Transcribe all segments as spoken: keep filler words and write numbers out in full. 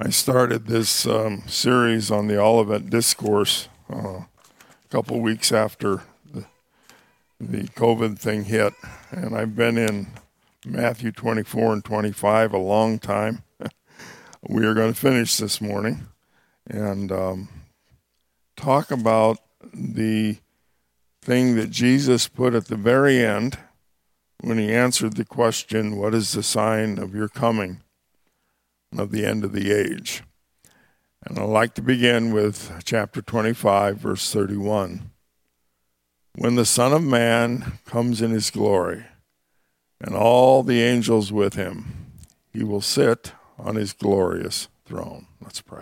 I started this um, series on the Olivet Discourse uh, a couple weeks after the, the COVID thing hit, and I've been in Matthew twenty-four and twenty-five a long time. We are going to finish this morning and um, talk about the thing that Jesus put at the very end when he answered the question, what is the sign of your coming, of the end of the age? And I'd like to begin with chapter twenty-five, verse thirty-one. When the Son of Man comes in his glory, and all the angels with him, he will sit on his glorious throne. Let's pray.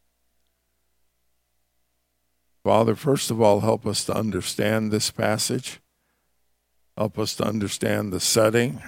Father, first of all, help us to understand this passage. Help us to understand the setting.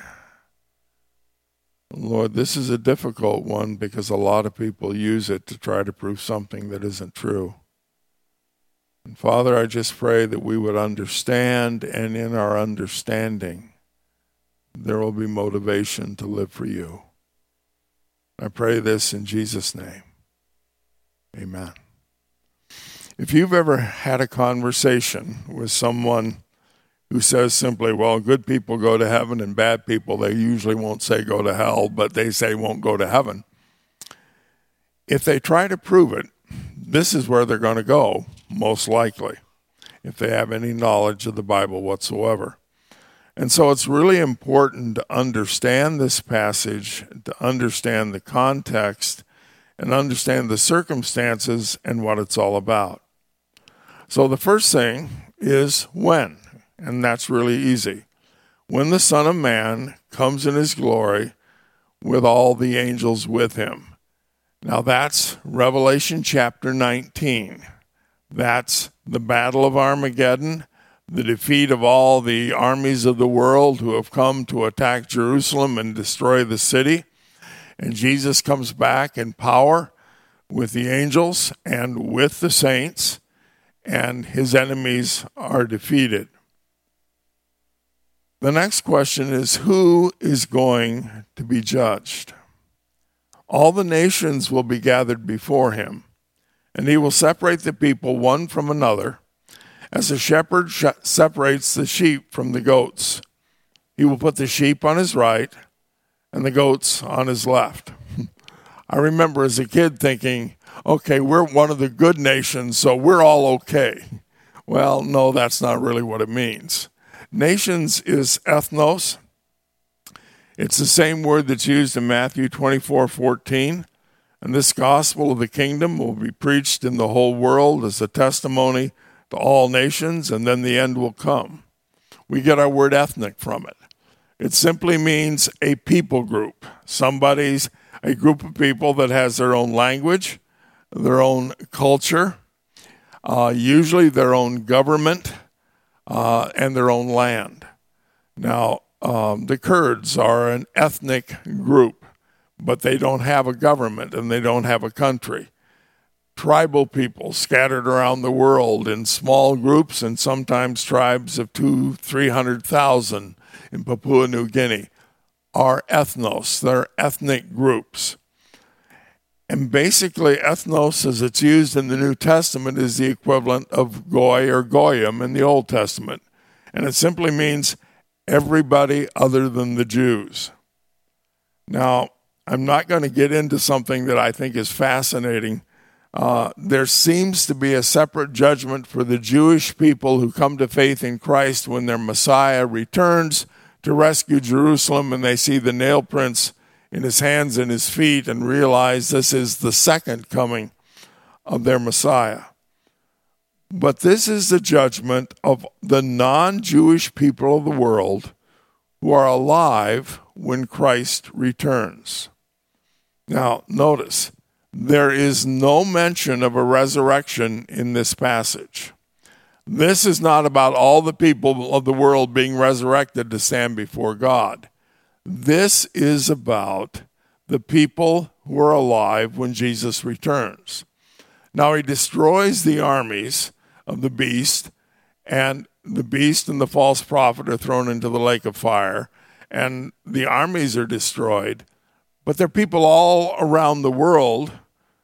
Lord, this is a difficult one because a lot of people use it to try to prove something that isn't true. And Father, I just pray that we would understand, and in our understanding, there will be motivation to live for you. I pray this in Jesus' name. Amen. If you've ever had a conversation with someone who says simply, well, good people go to heaven and bad people, they usually won't say go to hell, but they say won't go to heaven. If they try to prove it, this is where they're going to go, most likely, if they have any knowledge of the Bible whatsoever. And so it's really important to understand this passage, to understand the context, and understand the circumstances and what it's all about. So the first thing is when. And that's really easy. When the Son of Man comes in his glory with all the angels with him. Now that's Revelation chapter nineteen. That's the Battle of Armageddon, the defeat of all the armies of the world who have come to attack Jerusalem and destroy the city. And Jesus comes back in power with the angels and with the saints, and his enemies are defeated. The next question is, who is going to be judged? All the nations will be gathered before him, and he will separate the people one from another, as a shepherd sh- separates the sheep from the goats. He will put the sheep on his right and the goats on his left. I remember as a kid thinking, okay, we're one of the good nations, so we're all okay. Well, no, that's not really what it means. Nations is ethnos. It's the same word that's used in Matthew twenty-four fourteen. And this gospel of the kingdom will be preached in the whole world as a testimony to all nations, and then the end will come. We get our word ethnic from it. It simply means a people group. Somebody's a group of people that has their own language, their own culture, uh, usually their own government, Uh, and their own land. Now, um, the Kurds are an ethnic group, but they don't have a government and they don't have a country. Tribal people scattered around the world in small groups and sometimes tribes of two, three hundred thousand in Papua New Guinea are ethnos. They're ethnic groups. And basically, ethnos, as it's used in the New Testament, is the equivalent of goy or goyim in the Old Testament. And it simply means everybody other than the Jews. Now, I'm not going to get into something that I think is fascinating. Uh, there seems to be a separate judgment for the Jewish people who come to faith in Christ when their Messiah returns to rescue Jerusalem and they see the nail prints in his hands and his feet and realize this is the second coming of their Messiah. But this is the judgment of the non-Jewish people of the world who are alive when Christ returns. Now, notice, there is no mention of a resurrection in this passage. This is not about all the people of the world being resurrected to stand before God. This is about the people who are alive when Jesus returns. Now, he destroys the armies of the beast, and the beast and the false prophet are thrown into the lake of fire, and the armies are destroyed. But there are people all around the world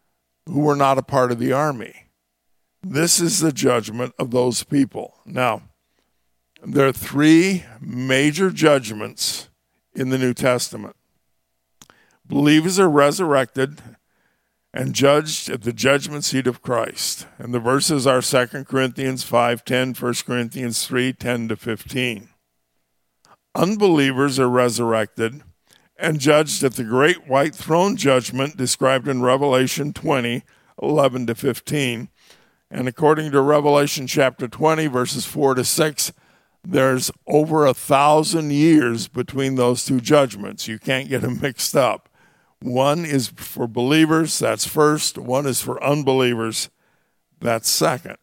who were not a part of the army. This is the judgment of those people. Now, there are three major judgments in the New Testament. Believers are resurrected and judged at the judgment seat of Christ. And the verses are Second Corinthians five ten, First Corinthians three ten to fifteen. Unbelievers are resurrected and judged at the great white throne judgment described in Revelation twenty eleven to fifteen. And according to Revelation chapter twenty, verses four to six, there's over a thousand years between those two judgments. You can't get them mixed up. One is for believers, that's first. One is for unbelievers, that's second.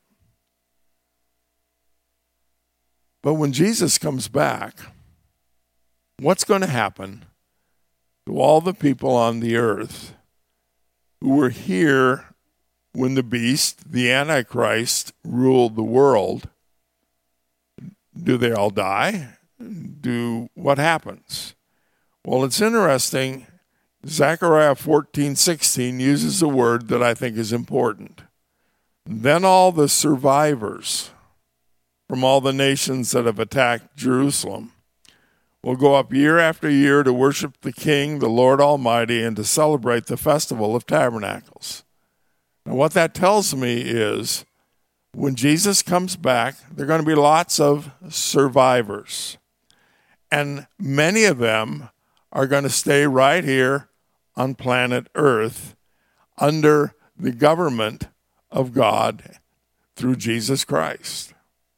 But when Jesus comes back, what's going to happen to all the people on the earth who were here when the beast, the Antichrist, ruled the world? Do they all die? Do what happens? Well, it's interesting. Zechariah fourteen sixteen uses a word that I think is important. Then all the survivors from all the nations that have attacked Jerusalem will go up year after year to worship the King, the Lord Almighty, and to celebrate the Festival of Tabernacles. Now, what that tells me is when Jesus comes back, there are going to be lots of survivors. And many of them are going to stay right here on planet Earth under the government of God through Jesus Christ.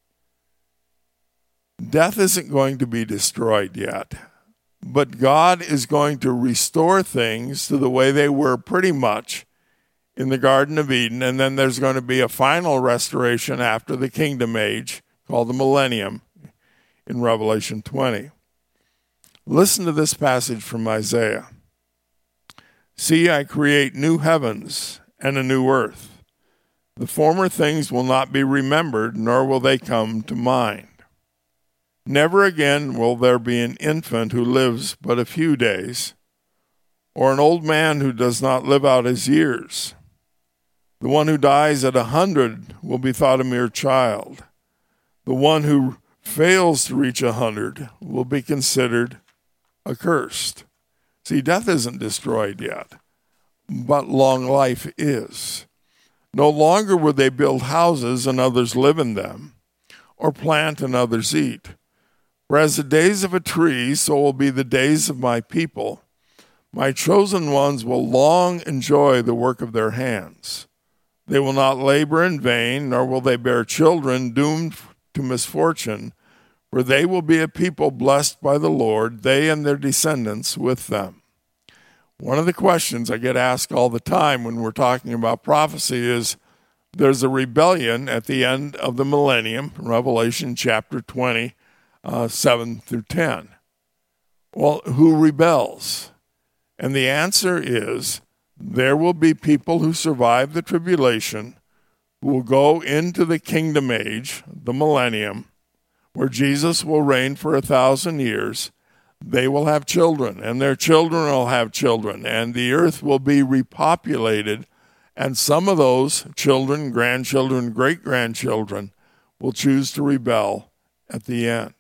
Death isn't going to be destroyed yet, but God is going to restore things to the way they were pretty much in the Garden of Eden, and then there's going to be a final restoration after the kingdom age called the millennium in Revelation twenty. Listen to this passage from Isaiah. See, I create new heavens and a new earth. The former things will not be remembered, nor will they come to mind. Never again will there be an infant who lives but a few days, or an old man who does not live out his years. The one who dies at a hundred will be thought a mere child. The one who fails to reach a hundred will be considered accursed. See, death isn't destroyed yet, but long life is. No longer will they build houses and others live in them, or plant and others eat. For as the days of a tree, so will be the days of my people. My chosen ones will long enjoy the work of their hands. They will not labor in vain, nor will they bear children doomed to misfortune, for they will be a people blessed by the Lord, they and their descendants with them. One of the questions I get asked all the time when we're talking about prophecy is, there's a rebellion at the end of the millennium, Revelation chapter twenty, uh, seven through ten. Well, who rebels? And the answer is, there will be people who survive the tribulation who will go into the kingdom age, the millennium, where Jesus will reign for a thousand years. They will have children, and their children will have children, and the earth will be repopulated, and some of those children, grandchildren, great-grandchildren will choose to rebel at the end.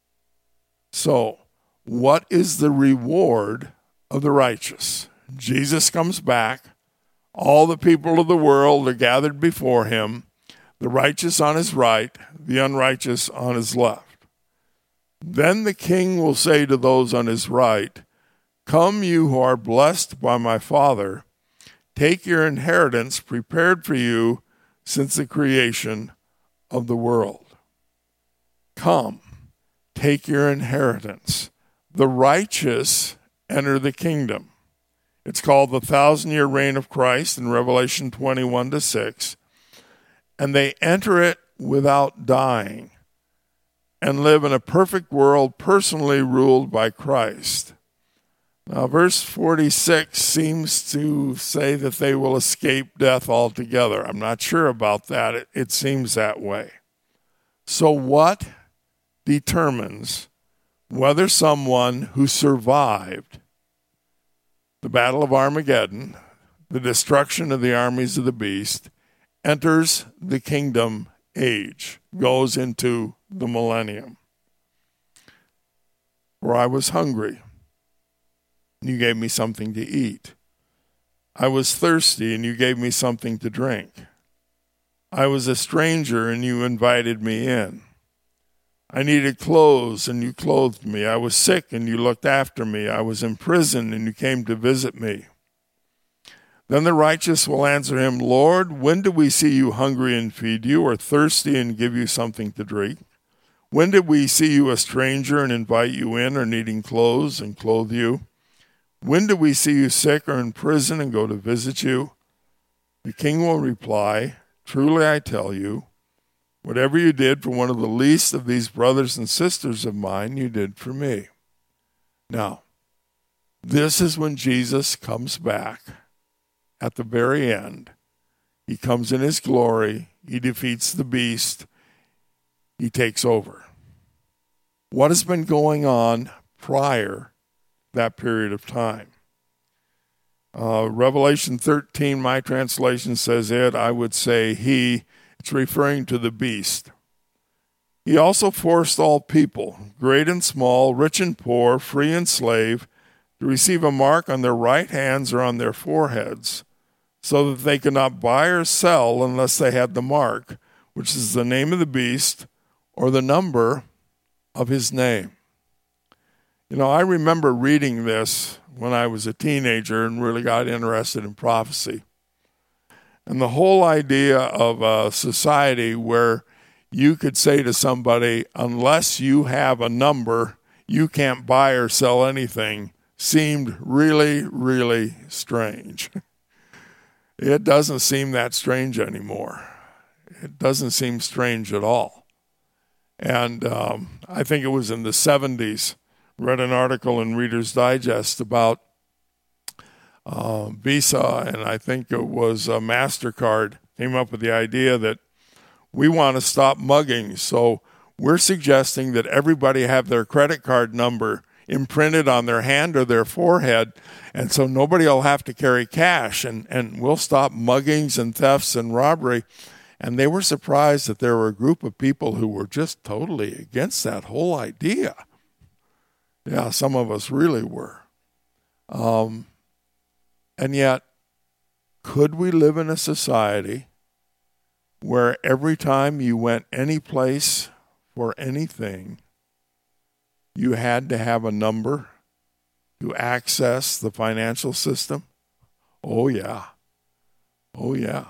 So, what is the reward of the righteous? Jesus comes back. All the people of the world are gathered before him, the righteous on his right, the unrighteous on his left. Then the king will say to those on his right, come, you who are blessed by my Father, take your inheritance prepared for you since the creation of the world. Come, take your inheritance. The righteous enter the kingdom. It's called the thousand-year reign of Christ in Revelation twenty-one to six. And they enter it without dying and live in a perfect world personally ruled by Christ. Now, verse forty-six seems to say that they will escape death altogether. I'm not sure about that. It, it seems that way. So what determines whether someone who survived the Battle of Armageddon, the destruction of the armies of the beast, enters the kingdom age, goes into the millennium. For I was hungry, and you gave me something to eat. I was thirsty, and you gave me something to drink. I was a stranger, and you invited me in. I needed clothes, and you clothed me. I was sick, and you looked after me. I was in prison, and you came to visit me. Then the righteous will answer him, Lord, when did we see you hungry and feed you, or thirsty and give you something to drink? When did we see you a stranger and invite you in, or needing clothes and clothe you? When did we see you sick or in prison and go to visit you? The king will reply, truly I tell you, whatever you did for one of the least of these brothers and sisters of mine, you did for me. Now, this is when Jesus comes back at the very end. He comes in his glory. He defeats the beast. He takes over. What has been going on prior that period of time? Uh, Revelation thirteen, my translation says it. I would say he. It's referring to the beast. He also forced all people, great and small, rich and poor, free and slave, to receive a mark on their right hands or on their foreheads, so that they could not buy or sell unless they had the mark, which is the name of the beast or the number of his name. You know, I remember reading this when I was a teenager and really got interested in prophecy. And the whole idea of a society where you could say to somebody, unless you have a number, you can't buy or sell anything, seemed really, really strange. It doesn't seem that strange anymore. It doesn't seem strange at all. And um, I think it was in the seventies, read an article in Reader's Digest about uh, Visa, and I think it was uh, MasterCard, came up with the idea that we want to stop mugging. So we're suggesting that everybody have their credit card number imprinted on their hand or their forehead, and so nobody will have to carry cash, and, and we'll stop muggings and thefts and robbery. And they were surprised that there were a group of people who were just totally against that whole idea. Yeah, some of us really were. Um, and yet, could we live in a society where every time you went any place for anything, you had to have a number to access the financial system? Oh, yeah. Oh, yeah.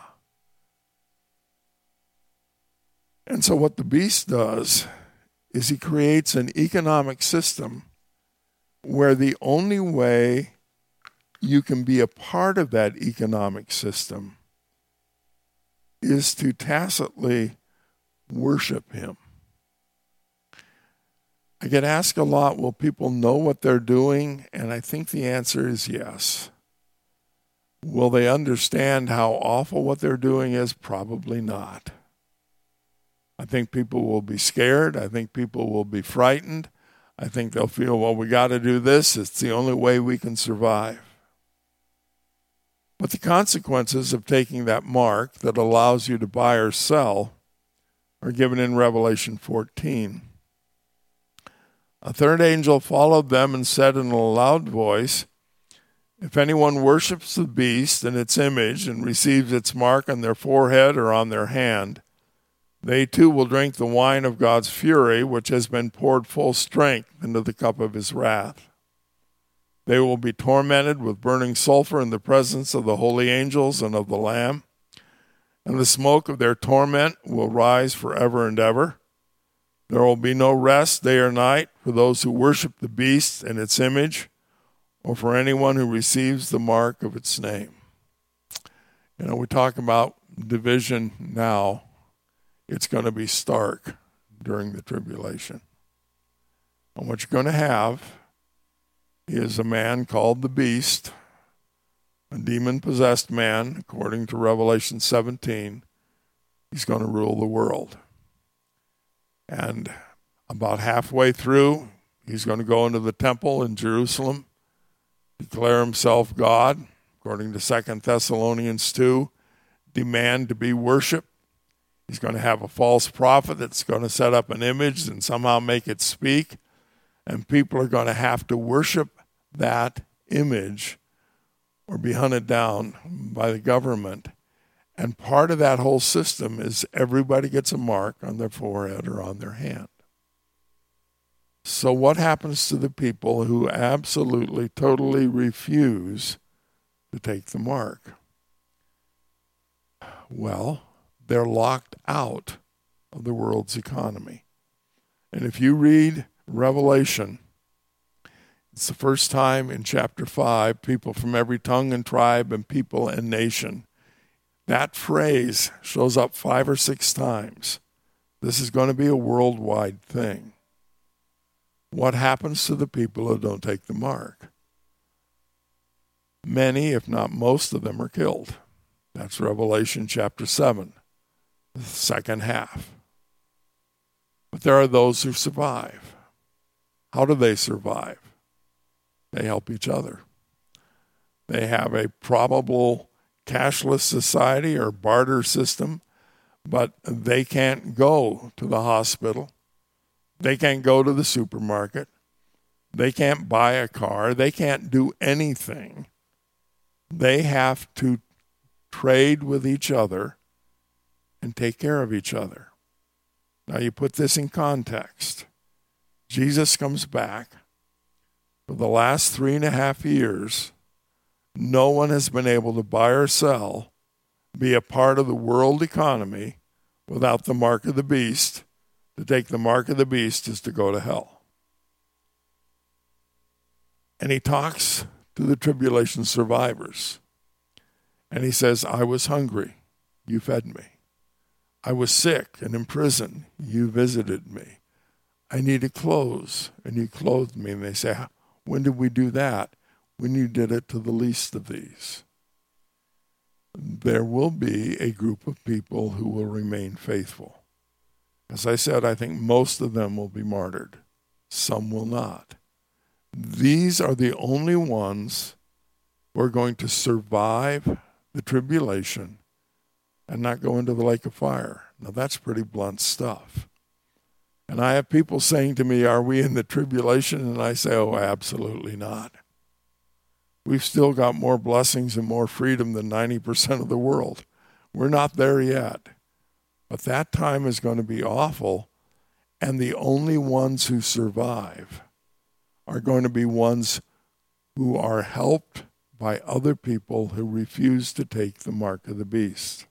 And so what the beast does is he creates an economic system where the only way you can be a part of that economic system is to tacitly worship him. I get asked a lot, will people know what they're doing? And I think the answer is yes. Will they understand how awful what they're doing is? Probably not. I think people will be scared. I think people will be frightened. I think they'll feel, well, we got to do this. It's the only way we can survive. But the consequences of taking that mark that allows you to buy or sell are given in Revelation fourteen. A third angel followed them and said in a loud voice, if anyone worships the beast and its image and receives its mark on their forehead or on their hand, they too will drink the wine of God's fury, which has been poured full strength into the cup of his wrath. They will be tormented with burning sulfur in the presence of the holy angels and of the Lamb, and the smoke of their torment will rise forever and ever. There will be no rest day or night for those who worship the beast and its image, or for anyone who receives the mark of its name. You know, we talk about division now. It's going to be stark during the tribulation. And what you're going to have is a man called the beast, a demon-possessed man, according to Revelation seventeen. He's going to rule the world. And about halfway through, he's going to go into the temple in Jerusalem, declare himself God, according to Second Thessalonians two, demand to be worshiped. He's going to have a false prophet that's going to set up an image and somehow make it speak. And people are going to have to worship that image or be hunted down by the government. And part of that whole system is everybody gets a mark on their forehead or on their hand. So what happens to the people who absolutely, totally refuse to take the mark? Well, they're locked out of the world's economy. And if you read Revelation, it's the first time in chapter five, people from every tongue and tribe and people and nation. That phrase shows up five or six times. This is going to be a worldwide thing. What happens to the people who don't take the mark? Many, if not most of them, are killed. That's Revelation chapter seven, the second half. But there are those who survive. How do they survive? They help each other. They have a probable cashless society or barter system, but they can't go to the hospital. They can't go to the supermarket. They can't buy a car. They can't do anything. They have to trade with each other and take care of each other. Now you put this in context. Jesus comes back. For the last three and a half years, no one has been able to buy or sell, be a part of the world economy without the mark of the beast. To take the mark of the beast is to go to hell. And he talks to the tribulation survivors. And he says, I was hungry, you fed me. I was sick and in prison, you visited me. I needed clothes, and you clothed me. And they say, when did we do that? When you did it to the least of these. There will be a group of people who will remain faithful. As I said, I think most of them will be martyred. Some will not. These are the only ones who are going to survive the tribulation and not go into the lake of fire. Now, that's pretty blunt stuff. And I have people saying to me, are we in the tribulation? And I say, oh, absolutely not. We've still got more blessings and more freedom than ninety percent of the world. We're not there yet. But that time is going to be awful, and the only ones who survive are going to be ones who are helped by other people who refuse to take the mark of the beast.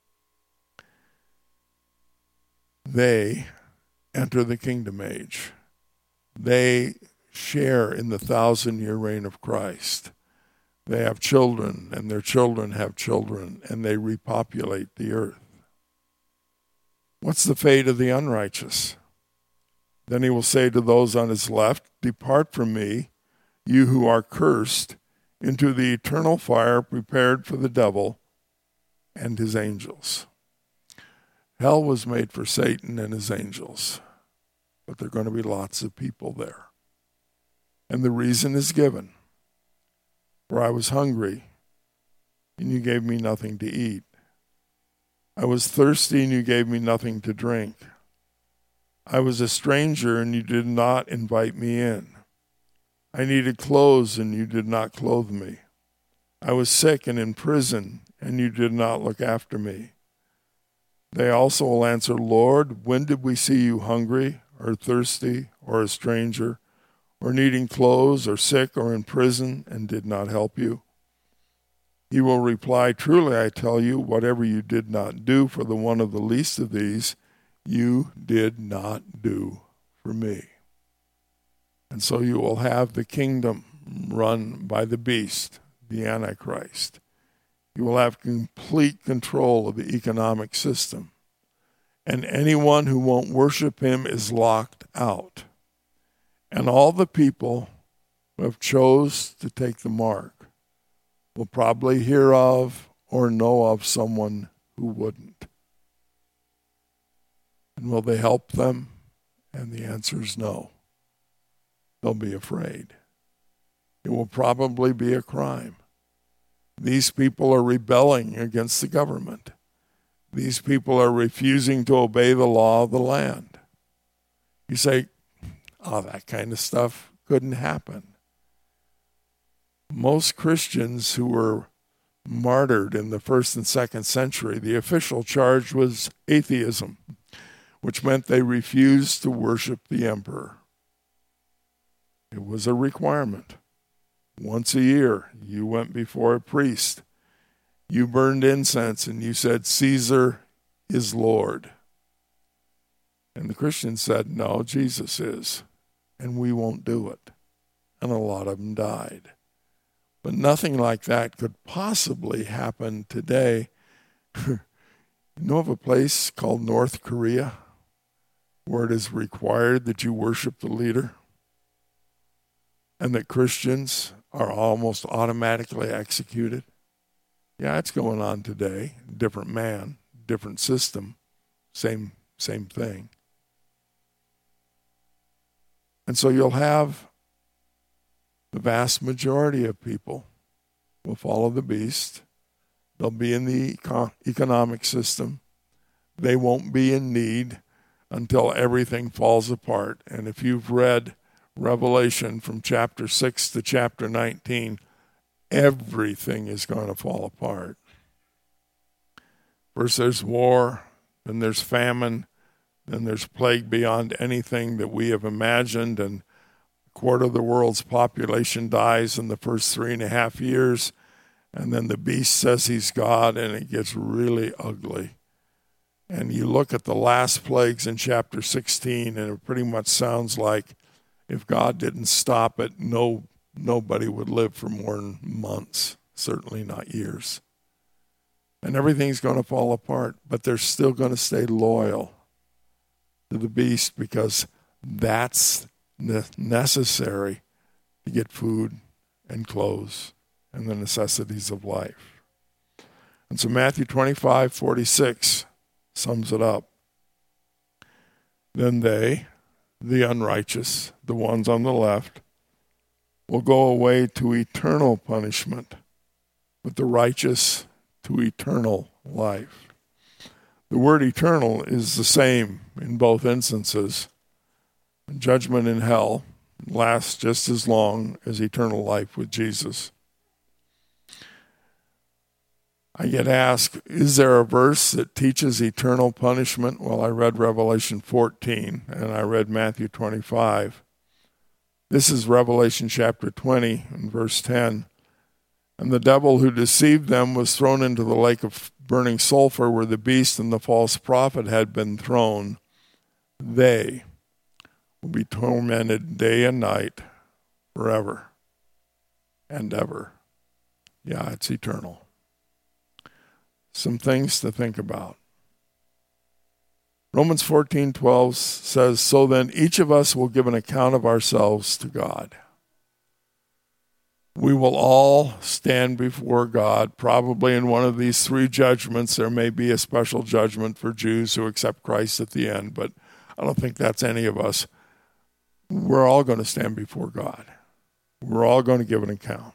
They enter the kingdom age. They share in the thousand-year reign of Christ. They have children, and their children have children, and they repopulate the earth. What's the fate of the unrighteous? Then he will say to those on his left, depart from me, you who are cursed, into the eternal fire prepared for the devil and his angels. Hell was made for Satan and his angels, but there are going to be lots of people there. And the reason is given. For I was hungry, and you gave me nothing to eat. I was thirsty, and you gave me nothing to drink. I was a stranger, and you did not invite me in. I needed clothes, and you did not clothe me. I was sick and in prison, and you did not look after me. They also will answer, Lord, when did we see you hungry, or thirsty, or a stranger, or needing clothes, or sick, or in prison, and did not help you? He will reply, truly I tell you, whatever you did not do for the one of the least of these, you did not do for me. And so you will have the kingdom run by the beast, the Antichrist. You will have complete control of the economic system. And anyone who won't worship him is locked out. And all the people who have chose to take the mark will probably hear of or know of someone who wouldn't. And will they help them? And the answer is no. They'll be afraid. It will probably be a crime. These people are rebelling against the government. These people are refusing to obey the law of the land. You say, oh, that kind of stuff couldn't happen. Most Christians who were martyred in the first and second century, the official charge was atheism, which meant they refused to worship the emperor. It was a requirement. Once a year, you went before a priest. You burned incense and you said, Caesar is Lord. And the Christians said, no, Jesus is, and we won't do it. And a lot of them died. But nothing like that could possibly happen today. You know of a place called North Korea where it is required that you worship the leader and that Christians are almost automatically executed? Yeah, it's going on today. Different man, different system, same same thing. And so you'll have the vast majority of people will follow the beast. They'll be in the eco- economic system. They won't be in need until everything falls apart. And if you've read Revelation from chapter six to chapter nineteen, everything is going to fall apart. First there's war, then there's famine, then there's plague beyond anything that we have imagined, and a quarter of the world's population dies in the first three and a half years, and then the beast says he's God, and it gets really ugly. And you look at the last plagues in chapter sixteen, and it pretty much sounds like if God didn't stop it, no nobody would live for more than months, certainly not years. And everything's going to fall apart, but they're still going to stay loyal to the beast because that's necessary to get food and clothes and the necessities of life. And so Matthew twenty-five forty-six sums it up. Then they, the unrighteous, the ones on the left, will go away to eternal punishment, but the righteous to eternal life. The word eternal is the same in both instances. Judgment in hell lasts just as long as eternal life with Jesus. I get asked, is there a verse that teaches eternal punishment? Well, I read Revelation fourteen and I read Matthew twenty-five. This is Revelation chapter twenty and verse ten. And the devil who deceived them was thrown into the lake of burning sulfur where the beast and the false prophet had been thrown. They will be tormented day and night forever and ever. Yeah, it's eternal. Some things to think about. Romans fourteen twelve says, so then each of us will give an account of ourselves to God. We will all stand before God, probably in one of these three judgments. There may be a special judgment for Jews who accept Christ at the end, but I don't think that's any of us. We're all going to stand before God. We're all going to give an account.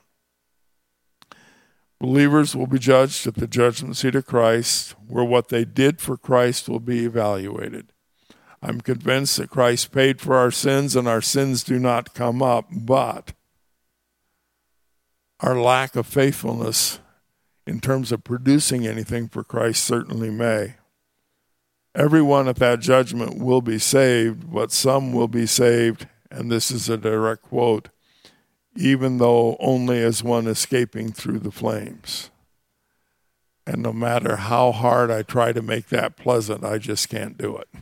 Believers will be judged at the judgment seat of Christ, where what they did for Christ will be evaluated. I'm convinced that Christ paid for our sins and our sins do not come up, but our lack of faithfulness in terms of producing anything for Christ certainly may. Everyone at that judgment will be saved, but some will be saved, and this is a direct quote, even though only as one escaping through the flames. And no matter how hard I try to make that pleasant, I just can't do it.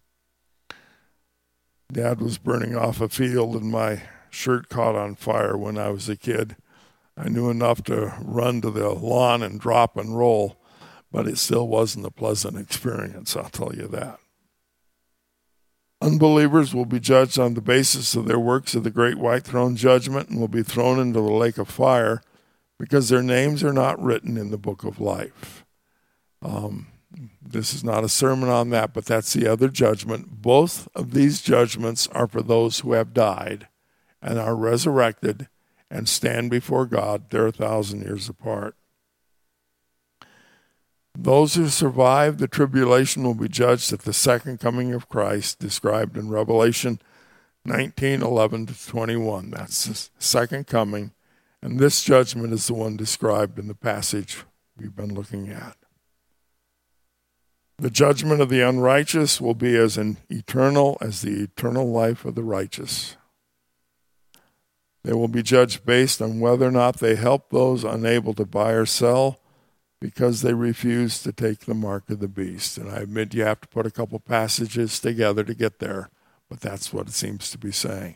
Dad was burning off a field and my shirt caught on fire when I was a kid. I knew enough to run to the lawn and drop and roll, but it still wasn't a pleasant experience, I'll tell you that. Unbelievers will be judged on the basis of their works of the great white throne judgment and will be thrown into the lake of fire because their names are not written in the book of life. Um, this is not a sermon on that, but that's the other judgment. Both of these judgments are for those who have died and are resurrected and stand before God. They're a thousand years apart. Those who survive the tribulation will be judged at the second coming of Christ, described in Revelation nineteen, eleven to twenty-one. That's the second coming. And this judgment is the one described in the passage we've been looking at. The judgment of the unrighteous will be as an eternal as the eternal life of the righteous. They will be judged based on whether or not they help those unable to buy or sell because they refuse to take the mark of the beast. And I admit you have to put a couple passages together to get there, but that's what it seems to be saying.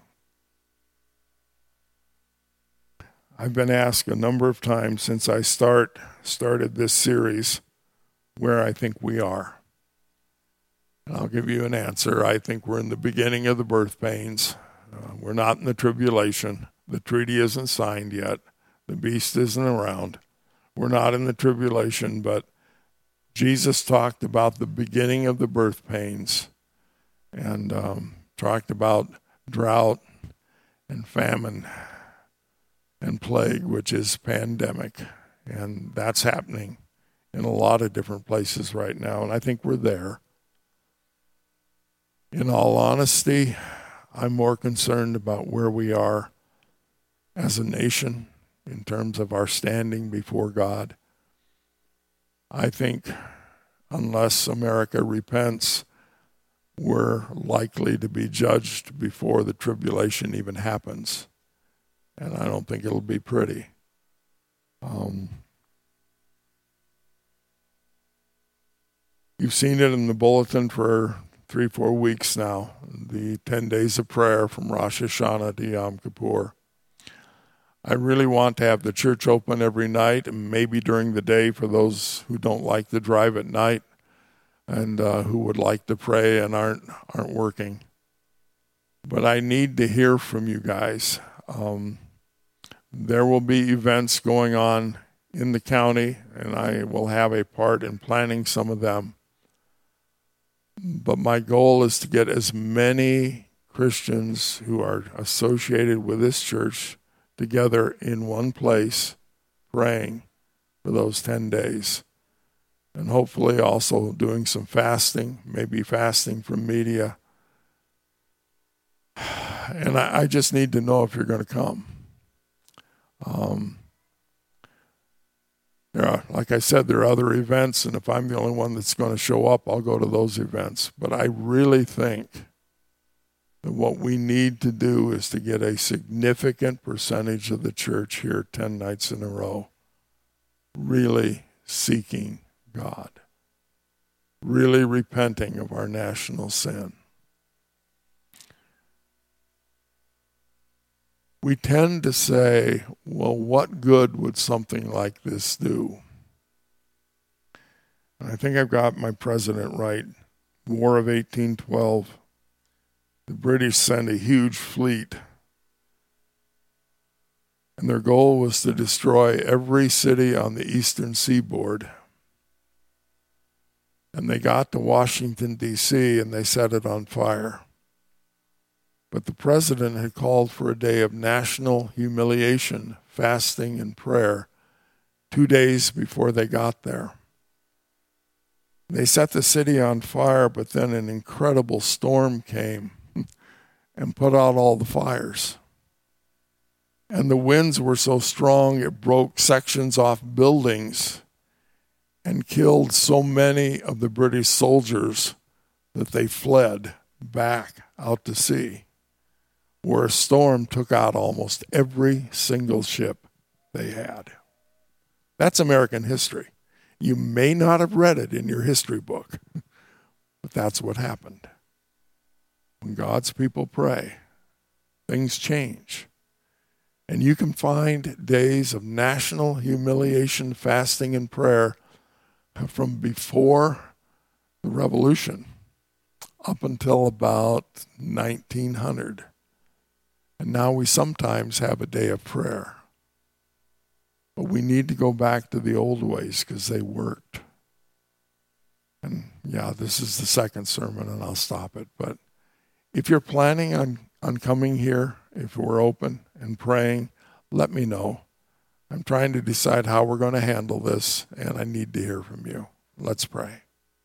I've been asked a number of times since I start started this series where I think we are. And I'll give you an answer. I think we're in the beginning of the birth pains. Uh, we're not in the tribulation. The treaty isn't signed yet. The beast isn't around. We're not in the tribulation, but Jesus talked about the beginning of the birth pains and um, talked about drought and famine and plague, which is pandemic. And that's happening in a lot of different places right now, and I think we're there. In all honesty, I'm more concerned about where we are as a nation in terms of our standing before God. I think unless America repents, we're likely to be judged before the tribulation even happens. And I don't think it'll be pretty. Um, you've seen it in the bulletin for three, four weeks now, the ten days of prayer from Rosh Hashanah to Yom Kippur. I really want to have the church open every night and maybe during the day for those who don't like to drive at night and uh, who would like to pray and aren't aren't working. But I need to hear from you guys. Um, there will be events going on in the county, and I will have a part in planning some of them. But my goal is to get as many Christians who are associated with this church together in one place, praying for those ten days. And hopefully also doing some fasting, maybe fasting from media. And I, I just need to know if you're going to come. Um, there are, like I said, there are other events, and if I'm the only one that's going to show up, I'll go to those events. But I really think that what we need to do is to get a significant percentage of the church here ten nights in a row, really seeking God, really repenting of our national sin. We tend to say, well, what good would something like this do? And I think I've got my president right. War of eighteen twelve. The British sent a huge fleet, and their goal was to destroy every city on the eastern seaboard. And they got to Washington, D C, and they set it on fire. But the president had called for a day of national humiliation, fasting, and prayer two days before they got there. They set the city on fire, but then an incredible storm came and put out all the fires. And the winds were so strong, it broke sections off buildings and killed so many of the British soldiers that they fled back out to sea, where a storm took out almost every single ship they had. That's American history. You may not have read it in your history book, but that's what happened. When God's people pray, things change. And you can find days of national humiliation, fasting, and prayer from before the revolution up until about nineteen hundred. And now we sometimes have a day of prayer. But we need to go back to the old ways because they worked. And yeah, this is the second sermon and I'll stop it. But if you're planning on, on coming here, if we're open and praying, let me know. I'm trying to decide how we're going to handle this, and I need to hear from you. Let's pray.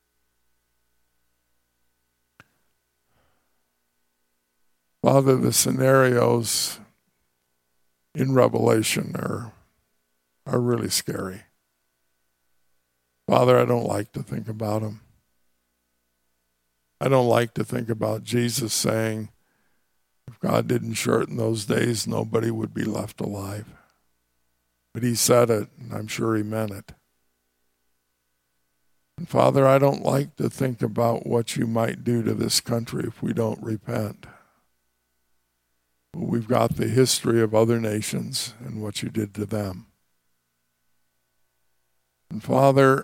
Father, the scenarios in Revelation are, are really scary. Father, I don't like to think about them. I don't like to think about Jesus saying, if God didn't shorten those days, nobody would be left alive. But he said it, and I'm sure he meant it. And Father, I don't like to think about what you might do to this country if we don't repent. But we've got the history of other nations and what you did to them. And Father,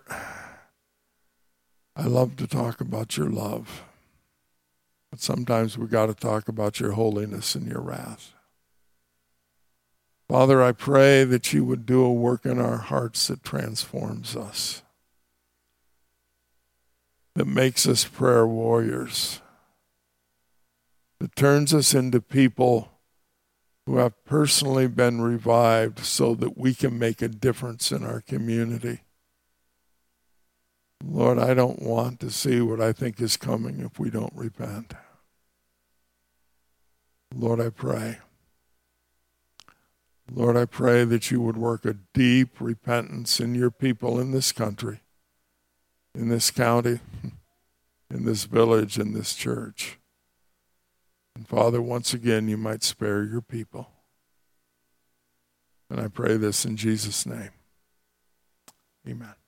I love to talk about your love. But sometimes we got to talk about your holiness and your wrath. Father, I pray that you would do a work in our hearts that transforms us, that makes us prayer warriors, that turns us into people who have personally been revived so that we can make a difference in our community. Lord, I don't want to see what I think is coming if we don't repent. Lord, I pray. Lord, I pray that you would work a deep repentance in your people in this country, in this county, in this village, in this church. And Father, once again, you might spare your people. And I pray this in Jesus' name. Amen.